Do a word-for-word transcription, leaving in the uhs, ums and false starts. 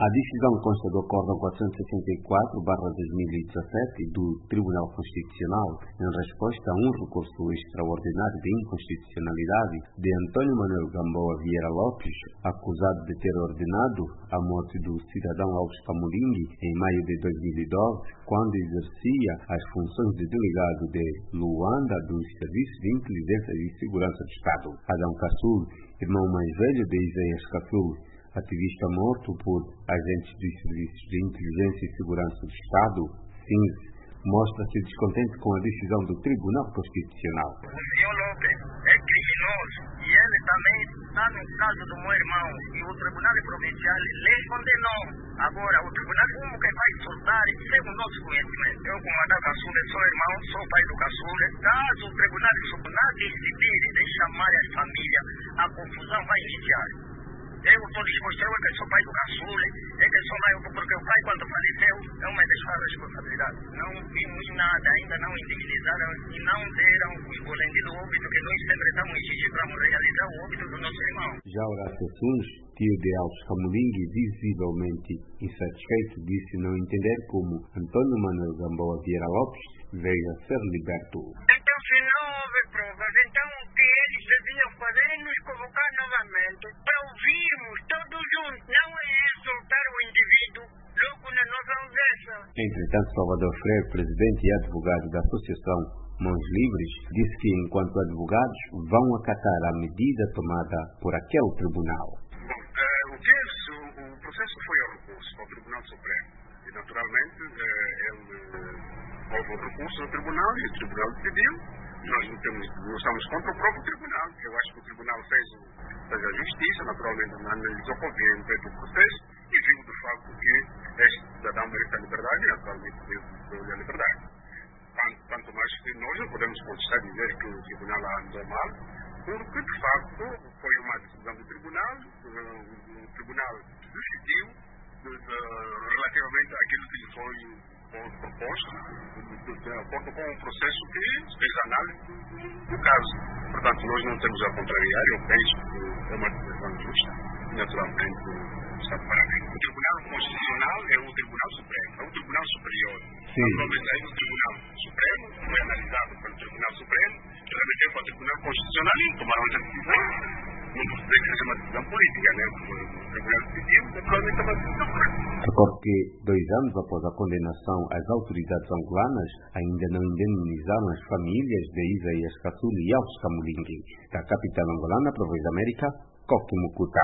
A decisão consta do Acórdão quatrocentos e sessenta e quatro barra dois mil e dezassete do Tribunal Constitucional em resposta a um recurso extraordinário de inconstitucionalidade de Antônio Manuel Gamboa Vieira Lopes, acusado de ter ordenado a morte do cidadão Alves Camoling em maio de dois mil e doze, quando exercia as funções de delegado de Luanda dos Serviços de Inteligência e Segurança do Estado. Adão Caçul, irmão mais velho de Isaías Caçul, ativista morto por agentes dos Serviços de Inteligência e Segurança do Estado, S I N S, mostra-se descontente com a decisão do Tribunal Constitucional. O senhor Lopes é criminoso e ele também está no caso do meu irmão e o Tribunal Provincial lhe condenou. Agora, o Tribunal como que vai soltar sem o nosso conhecimento? Eu, como Adão Caçul, sou irmão, sou pai do Caçul. Caso o Tribunal Superior decidir de chamar as famílias, a confusão vai iniciar. Eu estou disposto, eu é que sou pai do Caçul, é que sou mãe, porque o pai, quando faleceu, não me deixou a responsabilidade. Não vimos nada, ainda não indemnizaram e não deram os boletins do óbito que nós sempre estamos exigindo para realizar o óbito do nosso irmão. Já Horácio Assuns, tio de Alves Camoling, visivelmente insatisfeito, disse não entender como Antônio Manuel Gamboa Vieira Lopes veio a ser liberto. Então, se não houve provas, então o que eles deviam fazer é nos convocar novamente para ouvirmos todos juntos. Não é soltar o indivíduo logo na nossa ausência. Entretanto, Salvador Freire, presidente e advogado da Associação Mãos Livres, disse que, enquanto advogados, vão acatar a medida tomada por aquele tribunal. Bom, uh, o, que é, o, o processo foi ao recurso ao Tribunal Supremo e, naturalmente, uh, ele, uh, houve o recurso ao Tribunal e o Tribunal decidiu. Nós não, temos, não estamos contra o próprio Tribunal. Eu acho que o Tribunal fez, fez a justiça, naturalmente analisou conveniente o processo e viu de facto que este cidadão merece a liberdade e, naturalmente, deu-lhe a liberdade. Quanto mais que nós não podemos contestar e dizer que o Tribunal andou mal, porque, de facto, foi uma decisão do Tribunal, o Tribunal decidiu de, de, relativamente àquilo que lhe foi proposto, de, de acordo com o processo que fez a análise do caso. Portanto, nós não temos a contrariar, eu penso que é uma decisão justa e, naturalmente, está de parabéns. O Tribunal Constitucional é o Tribunal Supremo, é o Tribunal Superior. Sim. Naturalmente, aí o Tribunal Supremo foi analisado pelo Tribunal Supremo, que remeteu para o Tribunal Constitucional e tomaram essa decisão. Não pode dizer que seja uma decisão política, né? Porque o Tribunal decidiu, naturalmente é uma decisão política. Recordo que, dois anos após a condenação, as autoridades angolanas ainda não indemnizaram as famílias de Isaías Caçul e Alves Camoling. Da capital angolana, para a Voz da América, Coque Mucuta.